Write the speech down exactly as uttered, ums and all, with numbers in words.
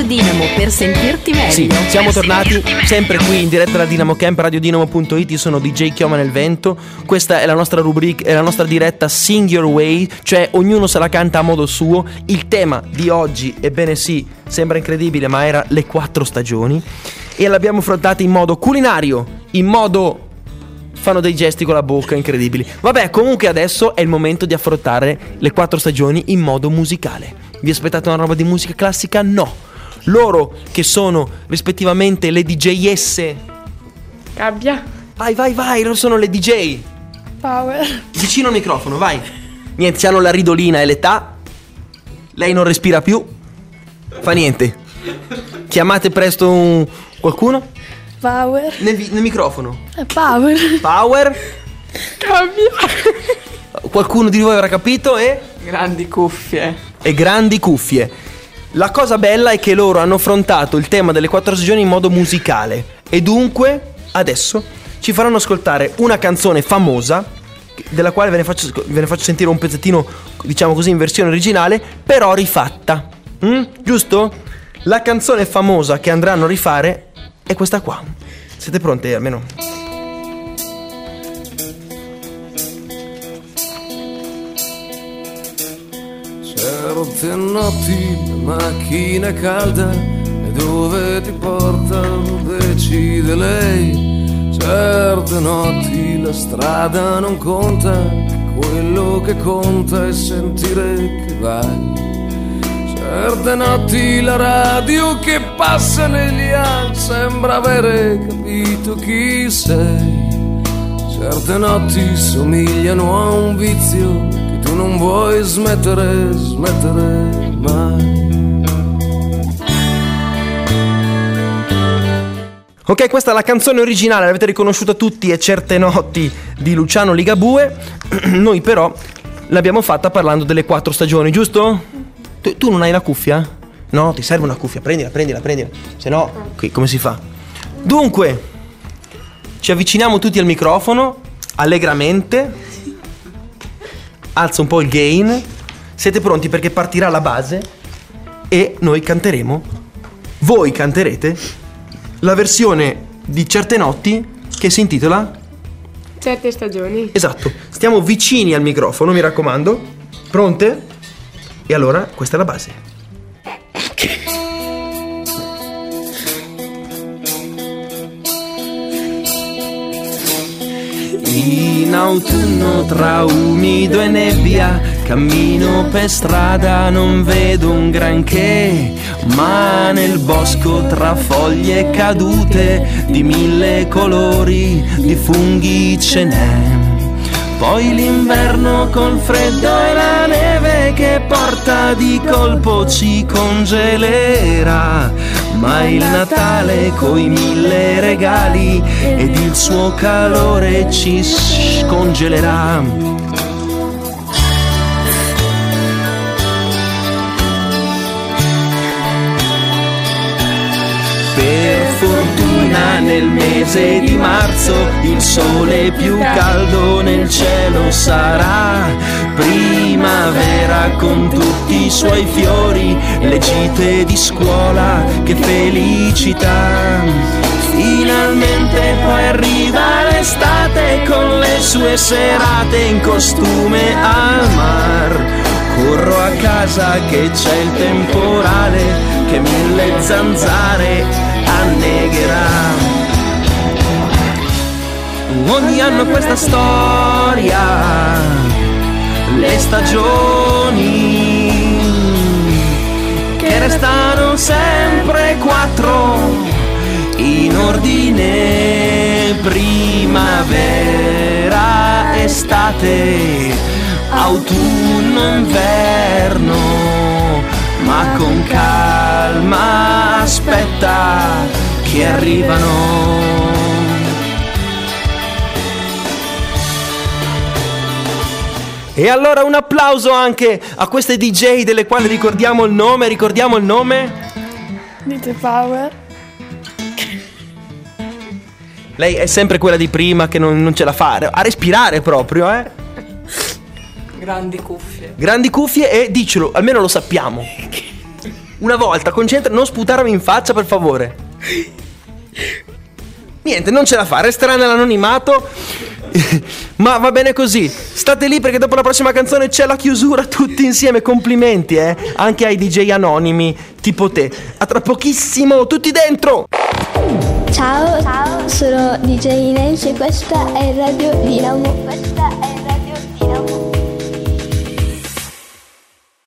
Dinamo per sentirti meglio. Sì, siamo tornati sempre qui in diretta da Dinamo Camp, radiodinamo punto it. Io sono D J Chioma nel vento. Questa è la nostra rubrica, è la nostra diretta Sing Your Way, cioè ognuno se la canta a modo suo. Il tema di oggi, ebbene sì, sembra incredibile, ma era le quattro stagioni. E l'abbiamo affrontata in modo culinario, in modo... fanno dei gesti con la bocca incredibili. Vabbè, comunque adesso è il momento di affrontare le quattro stagioni in modo musicale. Vi aspettate una roba di musica classica? No. Loro che sono rispettivamente le D J esse. Gabbia. Vai, vai, vai, loro sono le D J Power. Vicino al microfono, vai. Niente, hanno la ridolina e l'età. Lei non respira più. Fa niente. Chiamate presto un... qualcuno? Power. Nel, vi- nel microfono. Power. Power. Gabbia. Qualcuno di voi avrà capito e... grandi cuffie. E grandi cuffie. La cosa bella è che loro hanno affrontato il tema delle quattro stagioni in modo musicale. E dunque, adesso, ci faranno ascoltare una canzone famosa, della quale ve ne faccio, ve ne faccio sentire un pezzettino, diciamo così, in versione originale, però rifatta. Mm? Giusto? La canzone famosa che andranno a rifare è questa qua. Siete pronti almeno? Certe notti la macchina è calda e dove ti porta lo decide lei. Certe notti la strada non conta, quello che conta è sentire che vai. Certe notti la radio che passa negli anni sembra avere capito chi sei. Certe notti somigliano a un vizio che tu non vuoi smettere, smettere mai. Ok, questa è la canzone originale, l'avete riconosciuta tutti, è Certe notti di Luciano Ligabue. Noi però l'abbiamo fatta parlando delle quattro stagioni, giusto? Tu, tu non hai la cuffia? No, ti serve una cuffia, prendila, prendila, prendila. Se no, qui come si fa? Dunque, ci avviciniamo tutti al microfono, allegramente. Alza un po' il gain. Siete pronti perché partirà la base e noi canteremo. Voi canterete la versione di Certe notti che si intitola Certe stagioni. Esatto, stiamo vicini al microfono, mi raccomando. Pronte? E allora, questa è la base. In autunno tra umido e nebbia cammino per strada, non vedo un granché, ma nel bosco tra foglie cadute di mille colori di funghi ce n'è. Poi l'inverno col freddo e la neve che porta di colpo ci congelerà, ma il Natale coi mille regali ed il suo calore ci scongelerà. Per fortuna nel mese di marzo il sole più caldo nel cielo sarà, primavera con tutti i suoi fiori, le gite di scuola, che felicità. Finalmente poi arriva l'estate con le sue serate in costume al mar. Corro a casa che c'è il temporale che mille zanzare annegherà. Ogni anno questa storia, le stagioni che restano sempre quattro in ordine: primavera, estate, autunno, inverno. Ma con calma aspetta che arrivano. E allora un applauso anche a queste D J delle quali ricordiamo il nome, ricordiamo il nome? Dite Power. Lei è sempre quella di prima che non, non ce la fa a respirare proprio, eh? Grandi cuffie. Grandi cuffie e dicelo, almeno lo sappiamo. Una volta, concentra, non sputarmi in faccia, per favore. Niente, non ce la fa, resterà nell'anonimato. Ma va bene così. State lì perché dopo la prossima canzone c'è la chiusura tutti insieme. Complimenti, eh, anche ai D J anonimi tipo te. A tra pochissimo, tutti dentro. Ciao, ciao, sono D J Ines e questa è Radio Dinamo. Questa è Radio Dinamo.